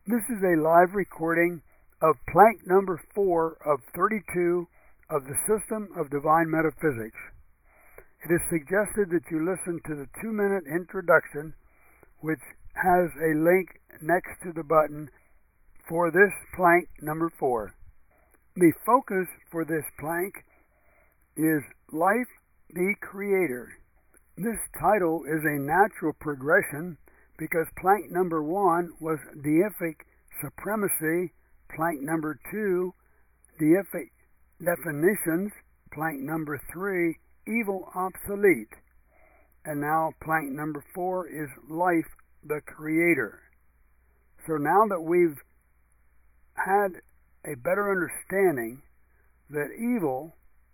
This is a live recording of plank number 4 of 32 of the System of Divine Metaphysics. It is suggested that you listen to the 2-minute introduction, which has a link next to the button for this plank number 4. The focus for this plank is Life the Creator. This title is a natural progression because plank number 1 was deific supremacy, plank number 2, deific definitions, plank number 3, evil obsolete, and now plank number 4 is life the creator. So now that we've had a better understanding that evil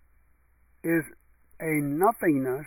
is a nothingness,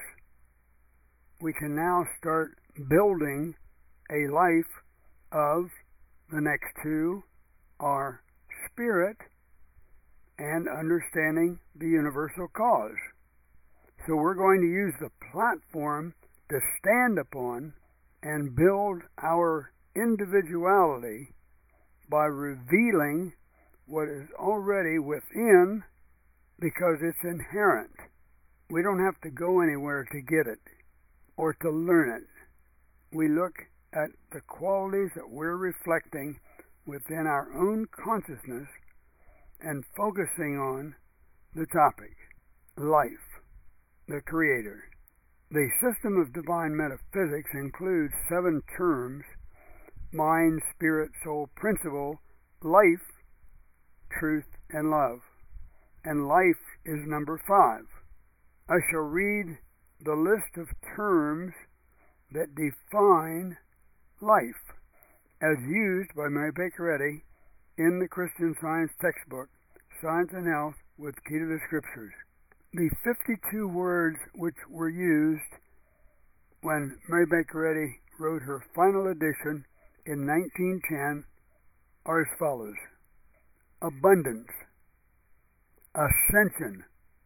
we can now start building a life of the next two are spirit and understanding the universal cause. So we're going to use the platform to stand upon and build our individuality by revealing what is already within because it's inherent. We don't have to go anywhere to get it or to learn it. We look at the qualities that we're reflecting within our own consciousness and focusing on the topic, life, the creator. The System of Divine Metaphysics includes 7 terms: mind, spirit, soul, principle, life, truth, and love. And life is number 5. I shall read the list of terms that define life as used by Mary Baker Eddy in the Christian Science textbook, Science and Health with Key to the Scriptures. The 52 words which were used when Mary Baker Eddy wrote her final edition in 1910 are as follows: abundance, ascension,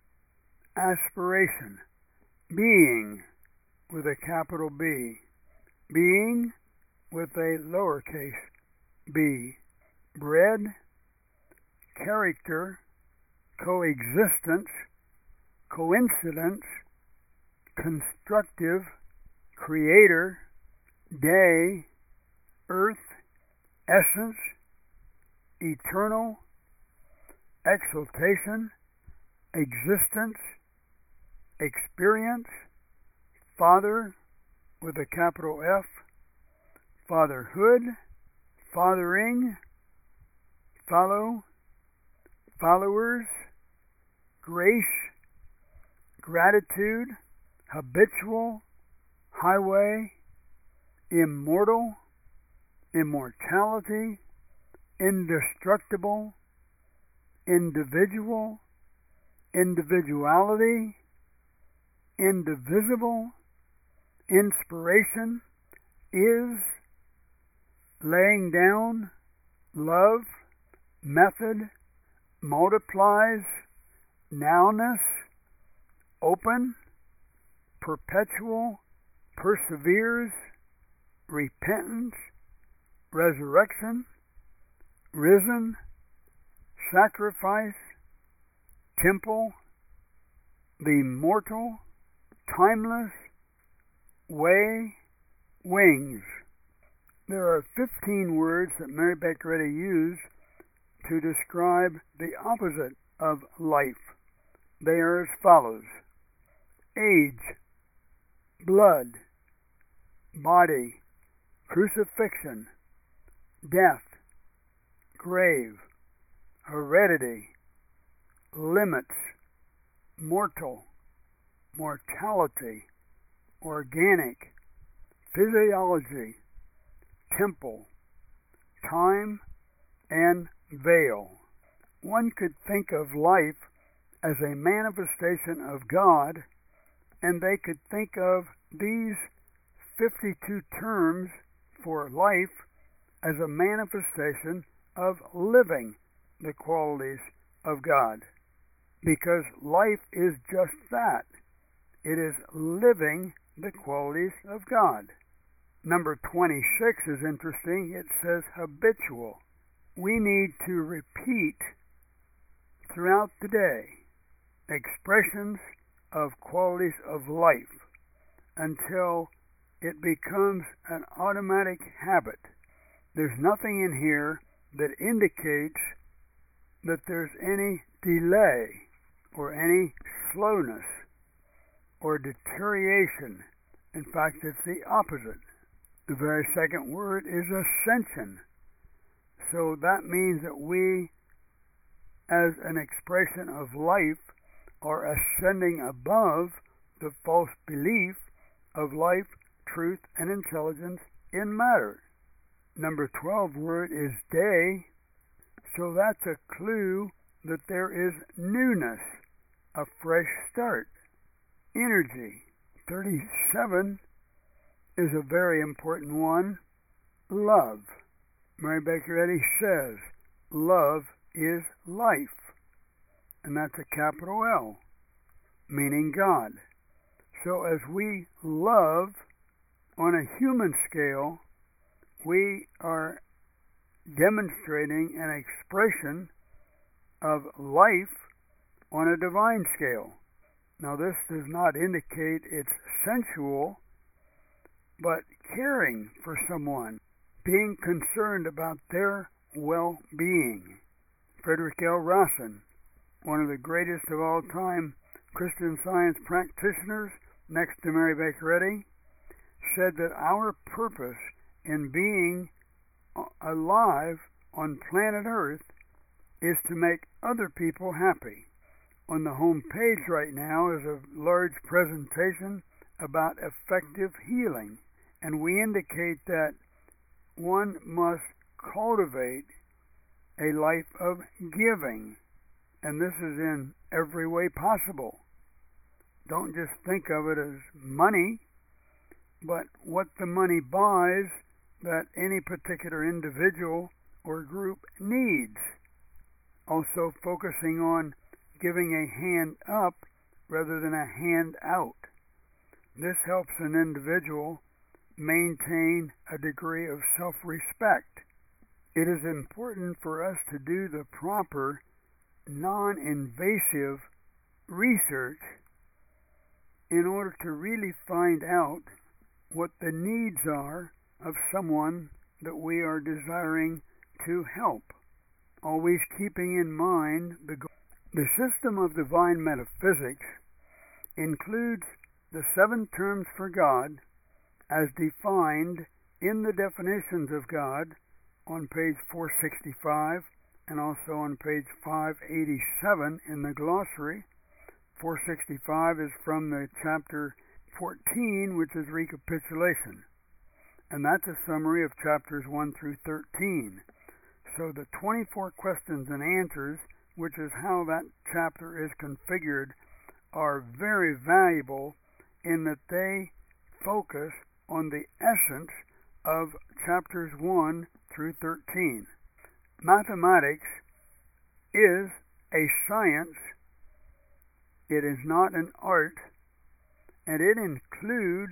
aspiration, being with a capital B, being with a lowercase b, bread, character, coexistence, coincidence, constructive, creator, day, earth, essence, eternal, exaltation, existence, experience, father with a capital F, fatherhood, fathering, follow, followers, grace, gratitude, habitual, highway, immortal, immortality, indestructible, individual, individuality, indivisible, inspiration, is, laying down, love, method, multiplies, nowness, open, perpetual, perseveres, repentance, resurrection, risen, sacrifice, temple, the mortal, timeless, way, wings. There are 15 words that Mary Baker Eddy used to describe the opposite of life. They are as follows: age, blood, body, crucifixion, death, grave, heredity, limits, mortal, mortality, organic, physiology, temple, time, and veil. One could think of life as a manifestation of God, and they could think of these 52 terms for life as a manifestation of living the qualities of God. Because life is just that. It is living the qualities of God. Number 26 is interesting. It says habitual. We need to repeat throughout the day expressions of qualities of life until it becomes an automatic habit. There's nothing in here that indicates that there's any delay or any slowness or deterioration. In fact, it's the opposite. The very second word is ascension. So that means that we, as an expression of life, are ascending above the false belief of life, truth, and intelligence in matter. Number 12 word is day. So that's a clue that there is newness, a fresh start. Energy. 37 is a very important one. Love. Mary Baker Eddy says, love is life. And that's a capital L, meaning God. So as we love on a human scale, we are demonstrating an expression of life on a divine scale. Now this does not indicate it's sensual, but caring for someone, being concerned about their well-being. Frederick L. Rawson, one of the greatest of all time Christian Science practitioners, next to Mary Baker Eddy, said that our purpose in being alive on planet Earth is to make other people happy. On the home page right now is a large presentation about effective healing, and we indicate that one must cultivate a life of giving, and this is in every way possible. Don't just think of it as money, but what the money buys that any particular individual or group needs. Also focusing on giving a hand up rather than a hand out. This helps an individual maintain a degree of self-respect. It is important for us to do the proper, non-invasive research in order to really find out what the needs are of someone that we are desiring to help. Always keeping in mind the system of divine metaphysics includes the 7 terms for God as defined in the definitions of God on page 465 and also on page 587 in the glossary. 465 is from the chapter 14, which is recapitulation. And that's a summary of chapters 1 through 13. So the 24 questions and answers, which is how that chapter is configured, are very valuable in that they focus on the essence of chapters 1 through 13. Mathematics is a science. It is not an art, and it includes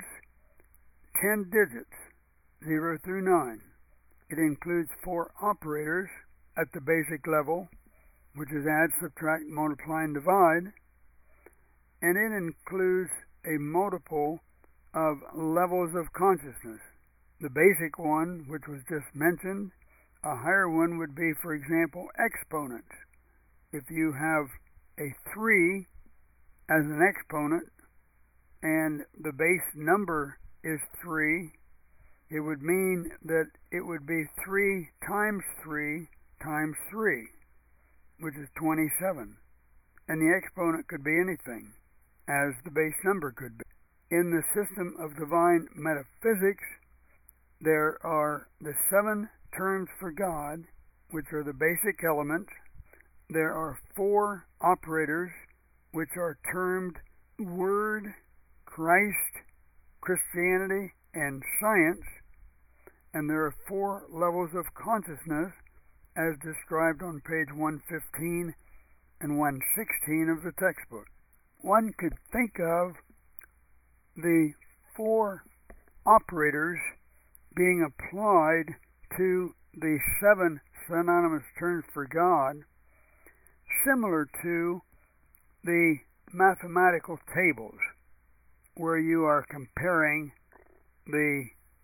10 digits, 0 through 9. It includes 4 operators at the basic level, which is add, subtract, multiply, and divide, and it includes a multiple of levels of consciousness. The basic one, which was just mentioned, a higher one would be, for example, exponents. If you have a 3 as an exponent and the base number is 3, it would mean that it would be 3 times 3 times 3, which is 27. And the exponent could be anything, as the base number could be. In the system of divine metaphysics, there are the 7 terms for God, which are the basic elements. There are 4 operators, which are termed Word, Christ, Christianity, and Science. And there are 4 levels of consciousness, as described on page 115 and 116 of the textbook. One could think of the 4 operators being applied to the 7 synonymous terms for God, similar to the mathematical tables, where you are comparing the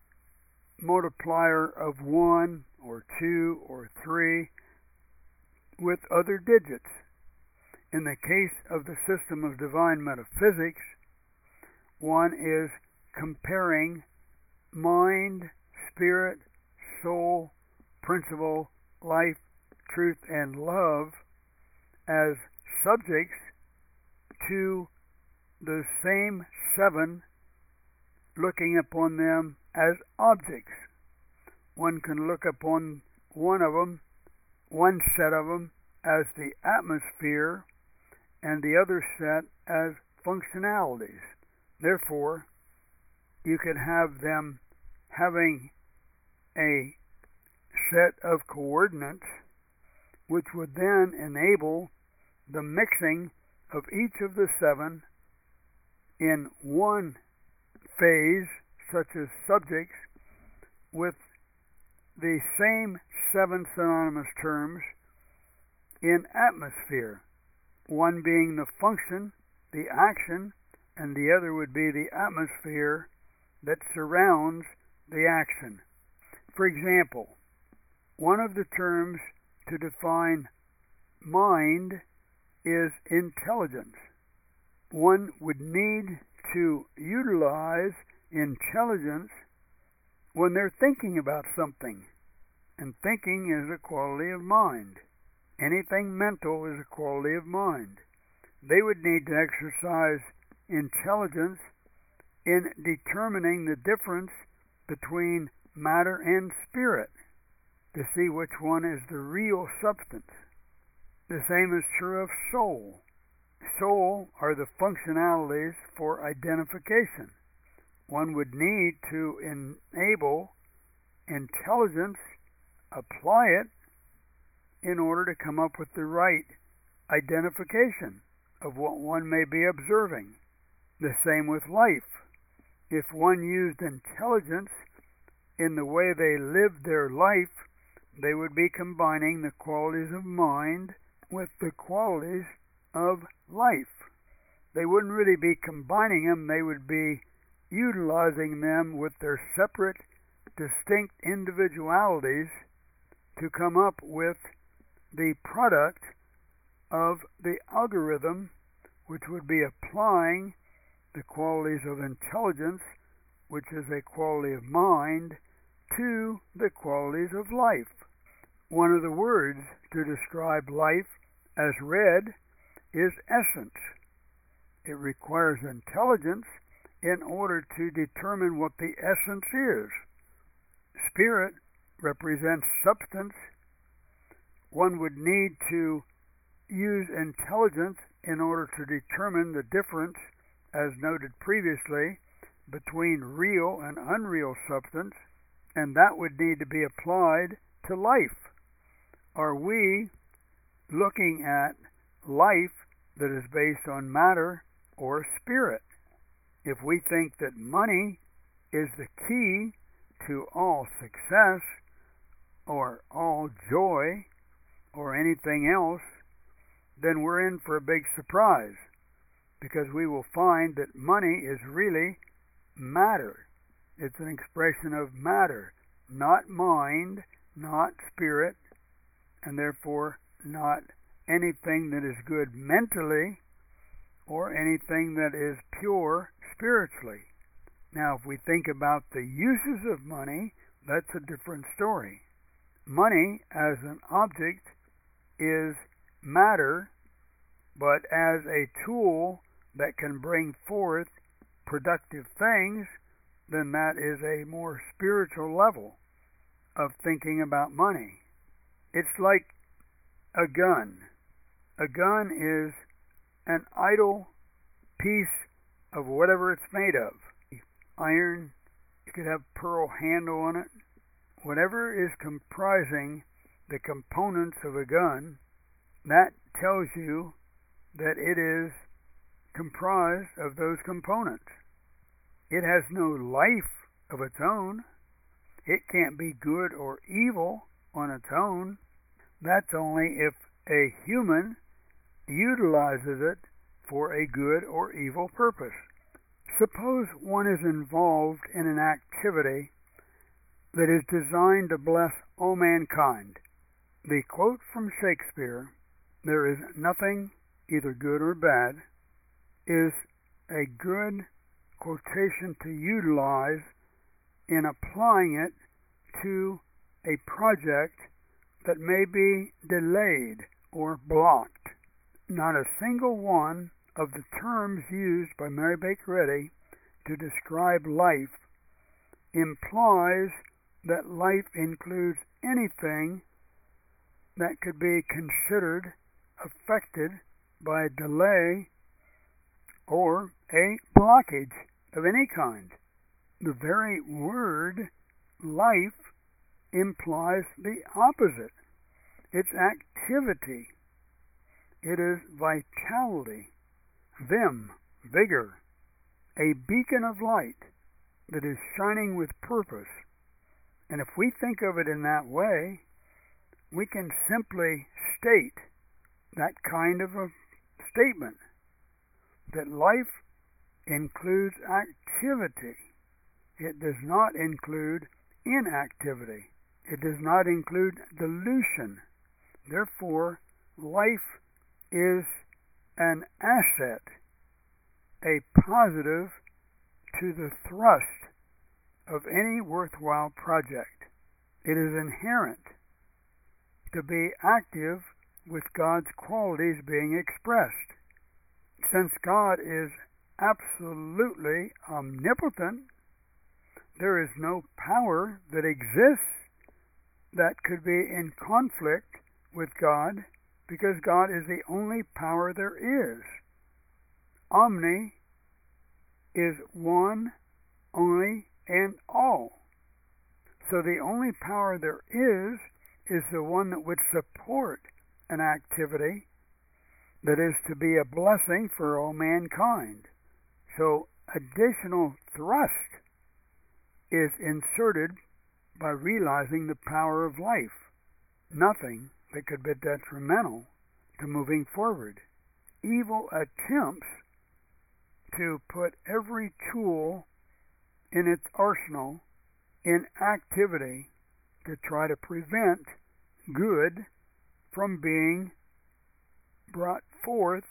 multiplier of 1 or 2 or 3 with other digits. In the case of the system of divine metaphysics, one is comparing mind, spirit, soul, principle, life, truth, and love as subjects to the same 7, looking upon them as objects. One can look upon one set of them, as the atmosphere, and the other set as functionalities. Therefore, you could have them having a set of coordinates which would then enable the mixing of each of the 7 in one phase, such as subjects, with the same 7 synonymous terms in atmosphere, one being the function, the action, and the other would be the atmosphere that surrounds the action. For example, one of the terms to define mind is intelligence. One would need to utilize intelligence when they're thinking about something, and thinking is a quality of mind. Anything mental is a quality of mind. They would need to exercise intelligence in determining the difference between matter and spirit, to see which one is the real substance. The same is true of soul. Soul are the functionalities for identification. One would need to enable intelligence, apply it, in order to come up with the right identification of what one may be observing. The same with life. If one used intelligence in the way they lived their life, they would be combining the qualities of mind with the qualities of life. They wouldn't really be combining them, they would be utilizing them with their separate, distinct individualities to come up with the product of the algorithm, which would be applying the qualities of intelligence, which is a quality of mind, to the qualities of life. One of the words to describe life as red is essence. It requires intelligence in order to determine what the essence is. Spirit represents substance. One would need to use intelligence in order to determine the difference, as noted previously, between real and unreal substance, and that would need to be applied to life. Are we looking at life that is based on matter or spirit? If we think that money is the key to all success or all joy or anything else, then we're in for a big surprise, because we will find that money is really matter. It's an expression of matter, not mind, not spirit, and therefore not anything that is good mentally or anything that is pure spiritually. Now, if we think about the uses of money, that's a different story. Money as an object is matter, but as a tool that can bring forth productive things, then that is a more spiritual level of thinking about money. It's like a gun. A gun is an idle piece of whatever it's made of. Iron, you could have pearl handle on it. Whatever is comprising the components of a gun, that tells you that it is comprised of those components. It has no life of its own. It can't be good or evil on its own. That's only if a human utilizes it for a good or evil purpose. Suppose one is involved in an activity that is designed to bless all mankind. The quote from Shakespeare, "There is nothing either good or bad," is a good quotation to utilize in applying it to a project that may be delayed or blocked. Not a single one of the terms used by Mary Baker Eddy to describe life implies that life includes anything that could be considered affected by a delay or a blockage of any kind. The very word life implies the opposite. It's activity. It is vitality, vim, vigor, a beacon of light that is shining with purpose. And if we think of it in that way, we can simply state that kind of a statement, that life includes activity. It does not include inactivity. It does not include dilution. Therefore, life is an asset, a positive to the thrust of any worthwhile project. It is inherent to be active with God's qualities being expressed. Since God is absolutely omnipotent, there is no power that exists that could be in conflict with God, because God is the only power there is. Omni is one, only, and all. So the only power there is the one that would support an activity that is to be a blessing for all mankind. So additional thrust is inserted by realizing the power of life. Nothing that could be detrimental to moving forward. Evil attempts to put every tool in its arsenal in activity to try to prevent good from being brought forth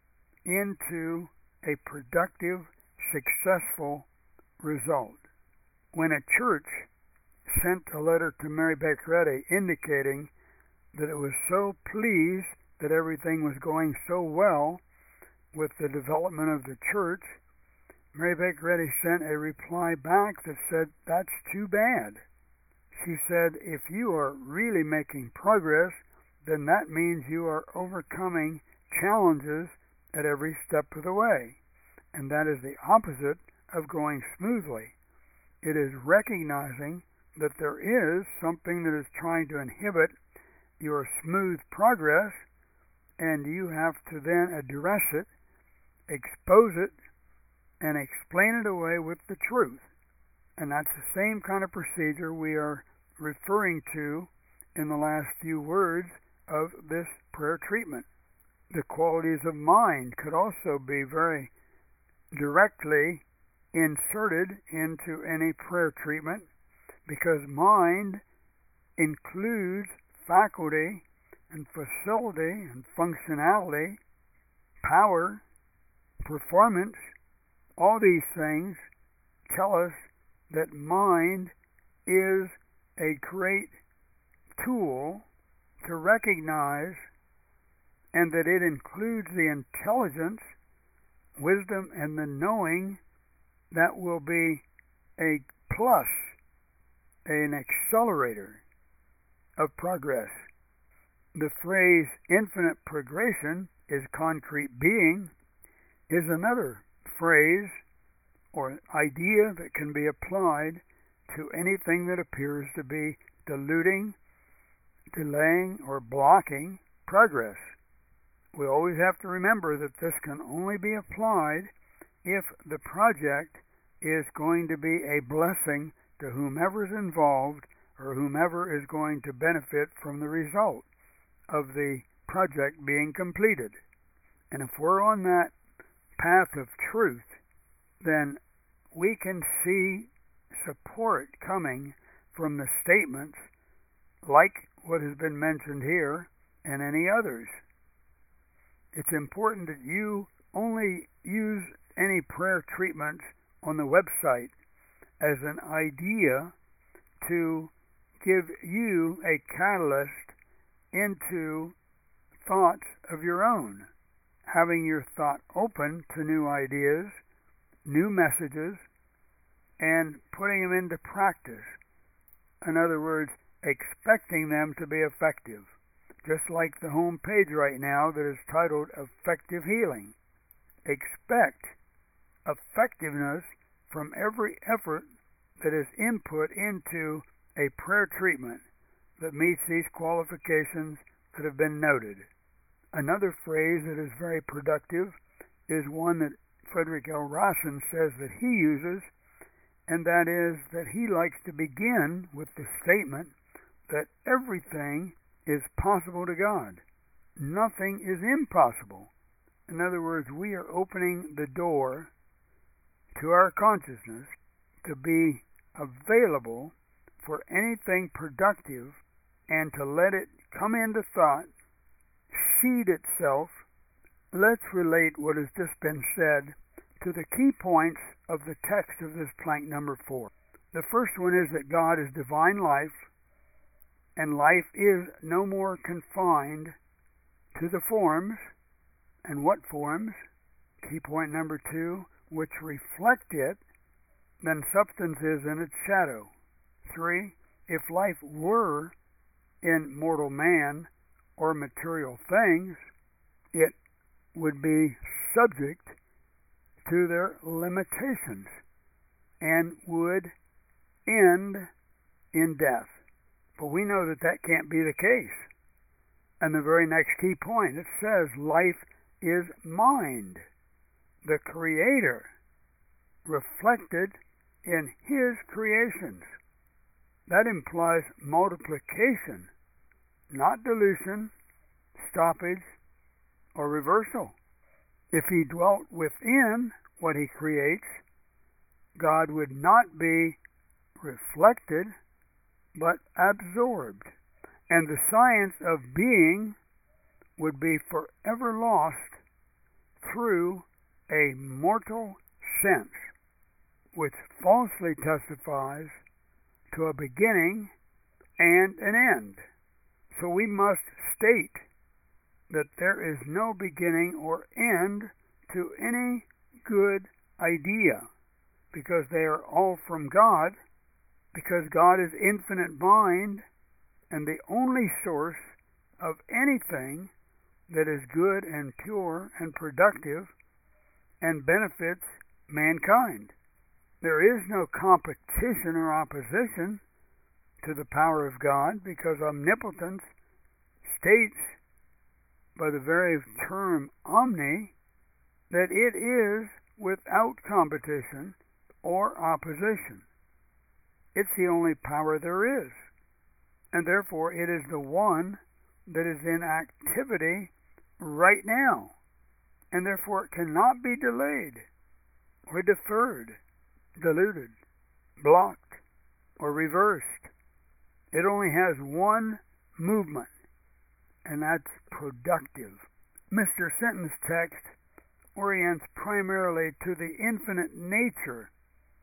into a productive, successful result. When a church sent a letter to Mary Baker Eddy indicating that it was so pleased that everything was going so well with the development of the church, Mary Baker Eddy sent a reply back that said, "That's too bad." She said, "If you are really making progress, then that means you are overcoming challenges at every step of the way. And that is the opposite of going smoothly. It is recognizing that there is something that is trying to inhibit your smooth progress, and you have to then address it, expose it, and explain it away with the truth." And that's the same kind of procedure we are referring to in the last few words of this prayer treatment. The qualities of mind could also be very directly inserted into any prayer treatment, because mind includes faculty and facility and functionality, power, performance. All these things tell us that mind is a great tool to recognize, and that it includes the intelligence, wisdom, and the knowing that will be a plus, an accelerator of progress. The phrase infinite progression is concrete being is another phrase or idea that can be applied to anything that appears to be diluting, delaying, or blocking progress. We always have to remember that this can only be applied if the project is going to be a blessing to whomever's involved or whomever is going to benefit from the result of the project being completed. And if we're on that path of truth, then we can see support coming from the statements like what has been mentioned here and any others. It's important that you only use any prayer treatments on the website as an idea to give you a catalyst into thoughts of your own, having your thought open to new ideas, new messages, and putting them into practice. In other words, expecting them to be effective. Just like the home page right now that is titled Effective Healing. Expect effectiveness from every effort that is input into a prayer treatment that meets these qualifications that have been noted. Another phrase that is very productive is one that Frederick L. Rawson says that he uses, and that is that he likes to begin with the statement that everything is possible to God. Nothing is impossible. In other words, we are opening the door to our consciousness to be available for anything productive and to let it come into thought, seed itself. Let's relate what has just been said to the key points of the text of this plank number 4. The first one is that God is divine life, and life is no more confined to the forms. And what forms? Key point number 2, which reflect it, than substance is in its shadow. 3, if life were in mortal man or material things, it would be subject to their limitations and would end in death. But we know that that can't be the case. And the very next key point, it says life is mind, the Creator, reflected in His creations. That implies multiplication, not dilution, stoppage, or reversal. If He dwelt within what He creates, God would not be reflected, but absorbed. And the science of being would be forever lost through a mortal sense, which falsely testifies to a beginning and an end. So we must state that there is no beginning or end to any good idea, because they are all from God, because God is infinite mind and the only source of anything that is good and pure and productive and benefits mankind. There is no competition or opposition to the power of God, because omnipotence states by the very term omni that it is without competition or opposition. It's the only power there is, and therefore it is the one that is in activity right now, and therefore it cannot be delayed or deferred, diluted, blocked, or reversed. It only has one movement, and that's productive. Mr. Sinton's text orients primarily to the infinite nature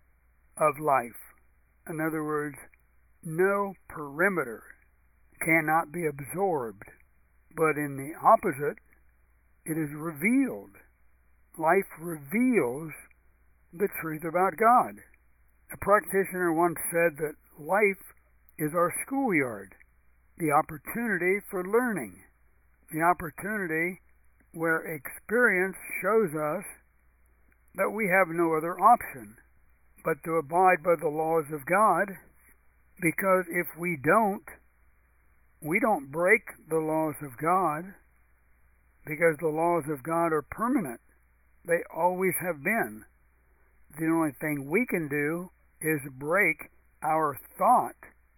of life. In other words, no perimeter cannot be absorbed, but in the opposite, it is revealed. Life reveals the truth about God. A practitioner once said that life is our schoolyard, the opportunity for learning, the opportunity where experience shows us that we have no other option but to abide by the laws of God, because if we don't break the laws of God, because the laws of God are permanent. They always have been. The only thing we can do is break our thought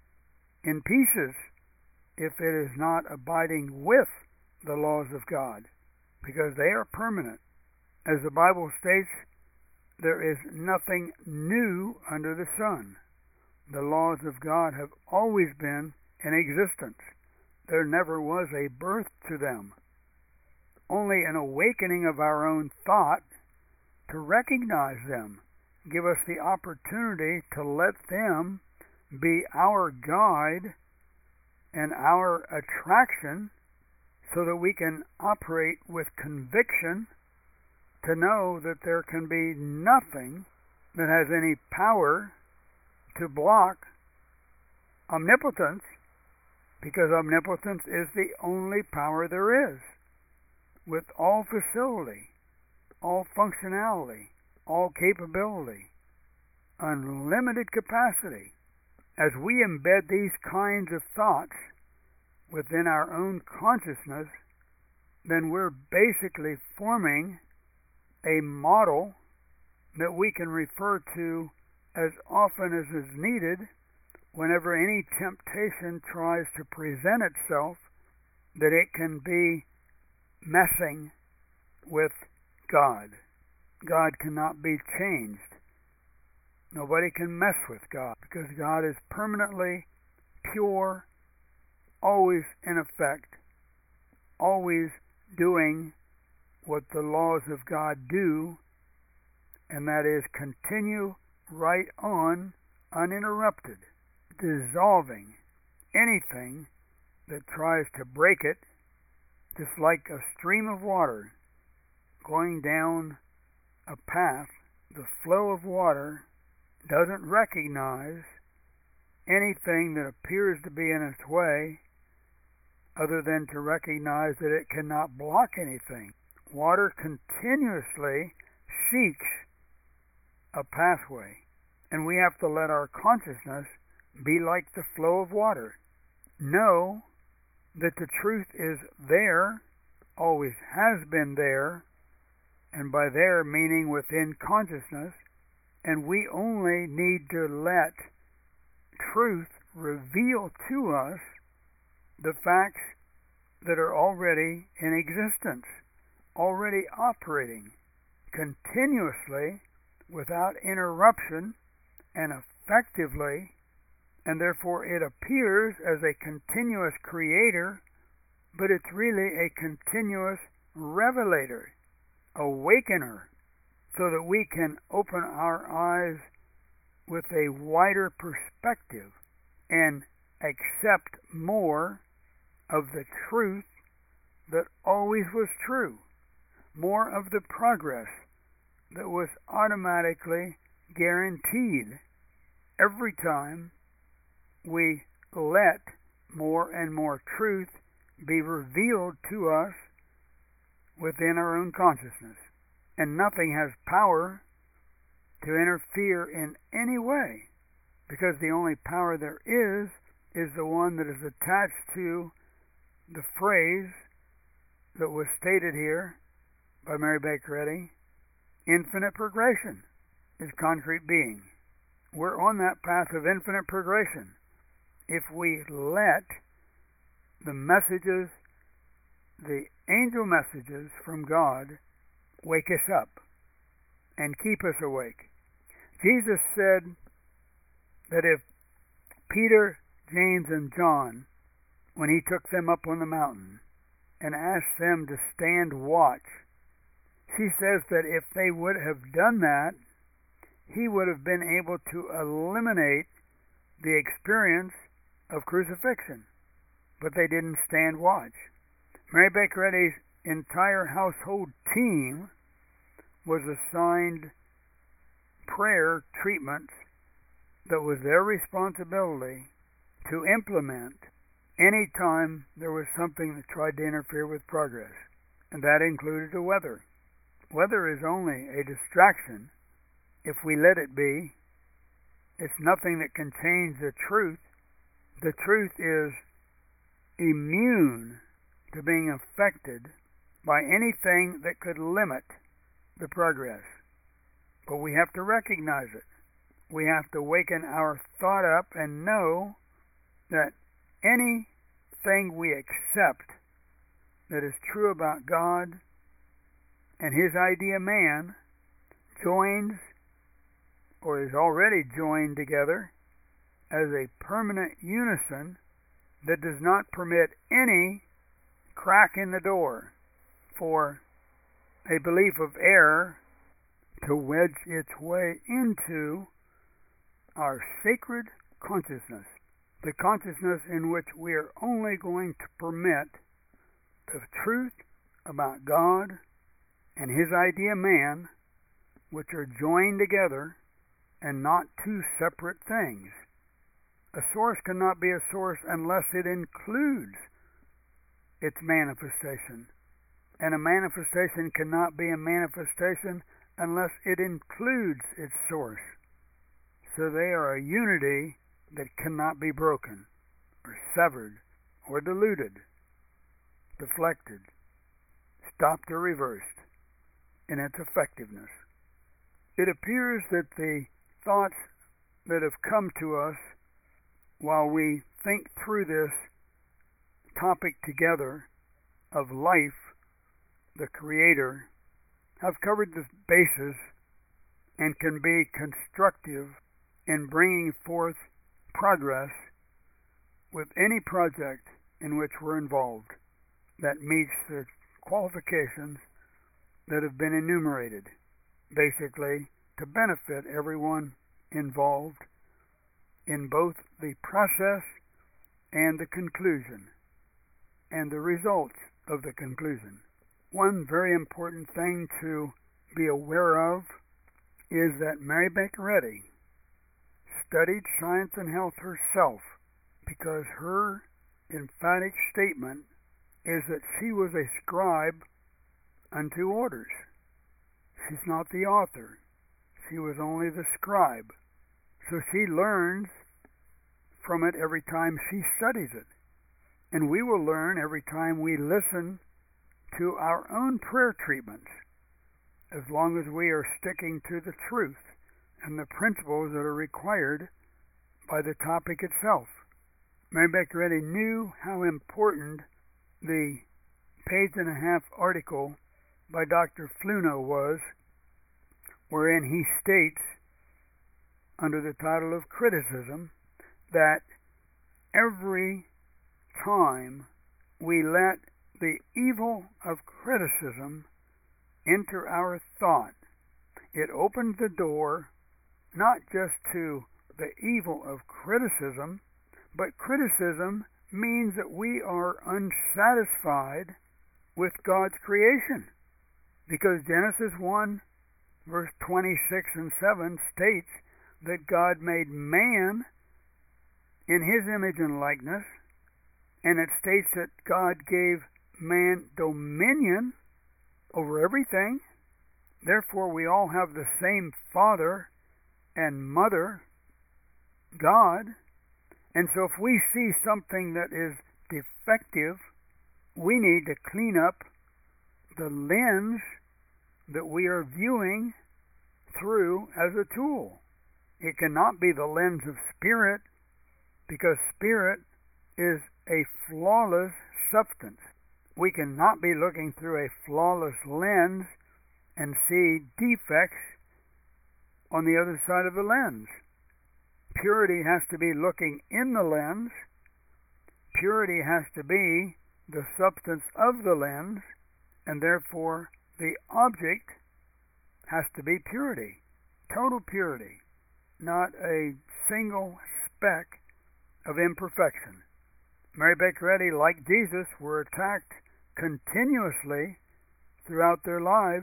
in pieces if it is not abiding with the laws of God, because they are permanent. As the Bible states, there is nothing new under the sun. The laws of God have always been in existence. There never was a birth to them. Only an awakening of our own thought to recognize them, give us the opportunity to let them be our guide and our attraction, so that we can operate with conviction to know that there can be nothing that has any power to block omnipotence, because omnipotence is the only power there is, with all facility, all functionality, all capability, unlimited capacity. As we embed these kinds of thoughts within our own consciousness, then we're basically forming a model that we can refer to as often as is needed whenever any temptation tries to present itself that it can be messing with God. God cannot be changed. Nobody can mess with God, because God is permanently pure, always in effect, always doing what the laws of God do, and that is continue right on uninterrupted, dissolving anything that tries to break it, just like a stream of water going down a path. The flow of water doesn't recognize anything that appears to be in its way, other than to recognize that it cannot block anything. Water continuously seeks a pathway, and we have to let our consciousness be like the flow of water. Know that the truth is there, always has been there, and by there meaning within consciousness, and we only need to let truth reveal to us the facts that are already in existence, already operating continuously without interruption and effectively, and therefore it appears as a continuous creator, but it's really a continuous revelator, awakener, so that we can open our eyes with a wider perspective and accept more of the truth that always was true, more of the progress that was automatically guaranteed every time we let more and more truth be revealed to us within our own consciousness. And nothing has power to interfere in any way, because the only power there is the one that is attached to the phrase that was stated here by Mary Baker Eddy: infinite progression is concrete being. We're on that path of infinite progression if we let the messages, the angel messages from God, wake us up and keep us awake. Jesus said that if Peter, James, and John, when he took them up on the mountain and asked them to stand watch, she says that if they would have done that, he would have been able to eliminate the experience of crucifixion. But they didn't stand watch. Mary Baker Eddy's entire household team was assigned prayer treatments that was their responsibility to implement any time there was something that tried to interfere with progress. And that included the weather. Weather is only a distraction if we let it be. It's nothing that can change the truth. The truth is immune to being affected by anything that could limit the progress. But we have to recognize it. we have to waken our thought up and know that anything we accept that is true about God and His idea man joins or is already joined together as a permanent unison that does not permit any crack in the door for a belief of error to wedge its way into our sacred consciousness, the consciousness in which we are only going to permit the truth about God and His idea man, which are joined together and not two separate things. A source cannot be a source unless it includes its manifestation, and a manifestation cannot be a manifestation unless it includes its source. So they are a unity that cannot be broken, or severed, or diluted, deflected, stopped, or reversed in its effectiveness. It appears that the thoughts that have come to us while we think through this topic together of life, the Creator, have covered the bases and can be constructive in bringing forth progress with any project in which we're involved that meets the qualifications that have been enumerated, basically to benefit everyone involved in both the process and the conclusion and the results of the conclusion. One very important thing to be aware of is that Mary Baker Eddy studied science and health herself, because her emphatic statement is that she was a scribe unto orders. She's not the author. She was only the scribe. So she learns from it every time she studies it. And we will learn every time we listen to our own prayer treatments, as long as we are sticking to the truth and the principles that are required by the topic itself. Mary Baker Eddy knew how important the page-and-a-half article by Dr. Fluno was, wherein he states, under the title of criticism, that every time we let the evil of criticism enter our thought, it opens the door not just to the evil of criticism, but criticism means that we are unsatisfied with God's creation. Because Genesis 1, verse 26 and 7 states that God made man in His image and likeness, and it states that God gave man dominion over everything. Therefore, we all have the same Father and Mother, God. And so if we see something that is defective, we need to clean up the lens that we are viewing through as a tool. It cannot be the lens of spirit, because spirit is a flawless substance. We cannot be looking through a flawless lens and see defects on the other side of the lens. Purity has to be looking in the lens. Purity has to be the substance of the lens, and therefore the object has to be purity, total purity, not a single speck of imperfection. Mary Baker Eddy, like Jesus, were attacked continuously throughout their lives,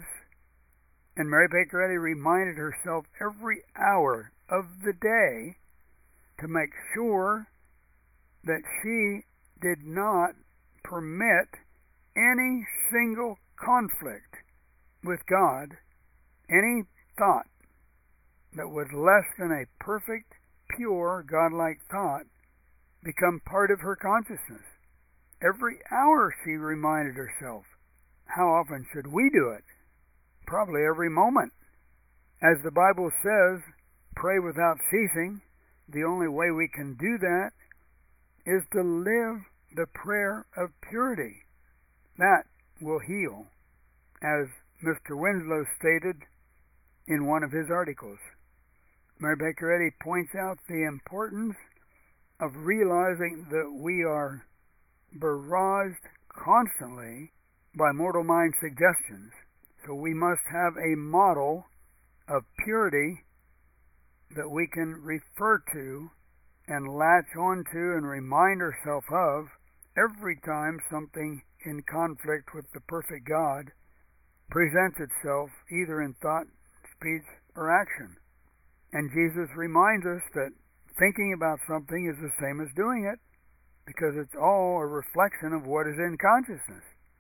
and Mary Baker Eddy reminded herself every hour of the day to make sure that she did not permit any single conflict with God, any thought that was less than a perfect, pure, godlike thought, become part of her consciousness. Every hour she reminded herself. How often should we do it? Probably every moment. As the Bible says, pray without ceasing, the only way we can do that is to live the prayer of purity. That will heal, as Mr. Winslow stated in one of his articles. Mary Baker Eddy points out the importance of realizing that we are barraged constantly by mortal mind suggestions. So we must have a model of purity that we can refer to and latch onto and remind ourselves of every time something in conflict with the perfect God presents itself, either in thought, speech, or action. And Jesus reminds us that thinking about something is the same as doing it, because it's all a reflection of what is in consciousness.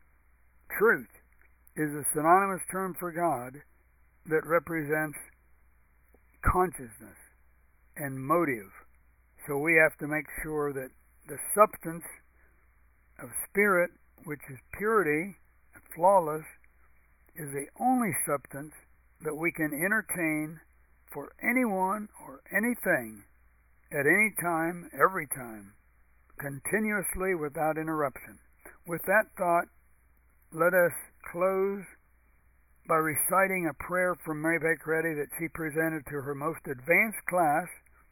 Truth is a synonymous term for God that represents consciousness and motive. So we have to make sure that the substance of spirit, which is purity, flawless, is the only substance that we can entertain for anyone or anything at any time, every time, continuously without interruption. With that thought, let us close by reciting a prayer from Mary Baker Eddy that she presented to her most advanced class,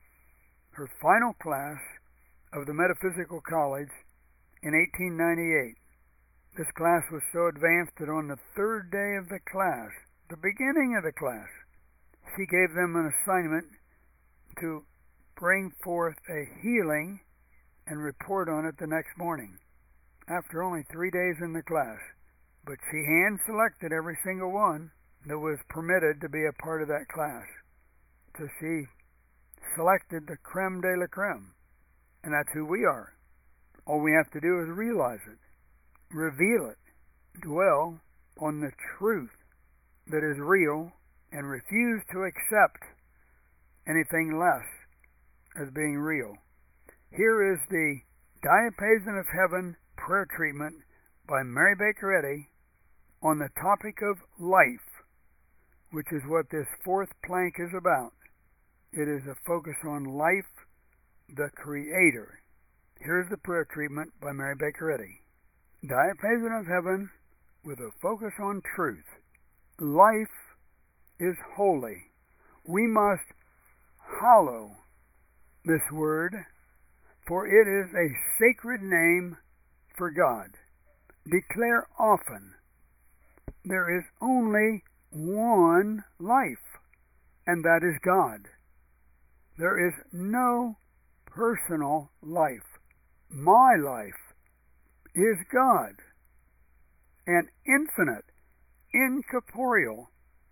her final class of the Metaphysical College in 1898. This class was so advanced that on the third day of the class, the beginning of the class, she gave them an assignment to bring forth a healing and report on it the next morning, after only 3 days in the class. But she hand-selected every single one that was permitted to be a part of that class. So she selected the creme de la creme, and that's who we are. All we have to do is realize it, reveal it, dwell on the truth that is real, and refuse to accept anything less as being real. Here is the Diapason of Heaven prayer treatment by Mary Baker Eddy on the topic of life, which is what this fourth plank is about. It is a focus on life, the Creator. Here's the prayer treatment by Mary Baker Eddy. Diapason of Heaven with a focus on truth. Life is holy. We must hallow this word, for it is a sacred name for God. Declare often, there is only one life, and that is God. There is no personal life. My life is God, and infinite, incorporeal,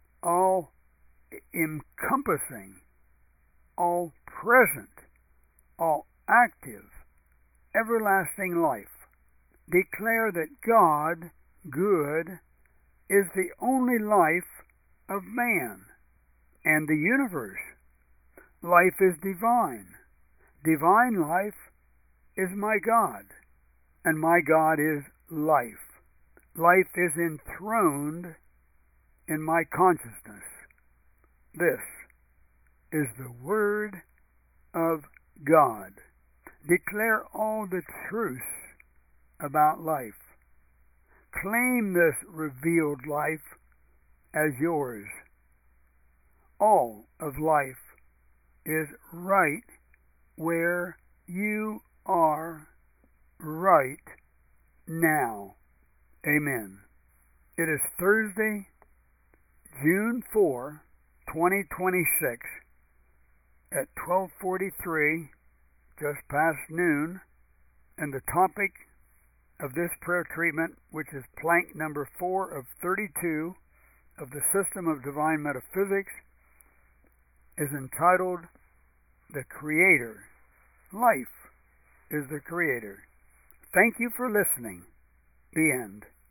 all-encompassing, all-present, all-active, everlasting life. Declare that God, good, is the only life of man and the universe. Life is divine. Divine life is my God, and my God is life. Life is enthroned in my consciousness. This is the Word of God. Declare all the truths about life. Claim this revealed life as yours. All of life is right where you are right now. Amen. It is Thursday, June 4, 2026, at 12:43, just past noon, and the topic of this prayer treatment, which is plank number 4 of 32 of the System of Divine Metaphysics, is entitled The Creator. Life is the Creator. Thank you for listening. The end.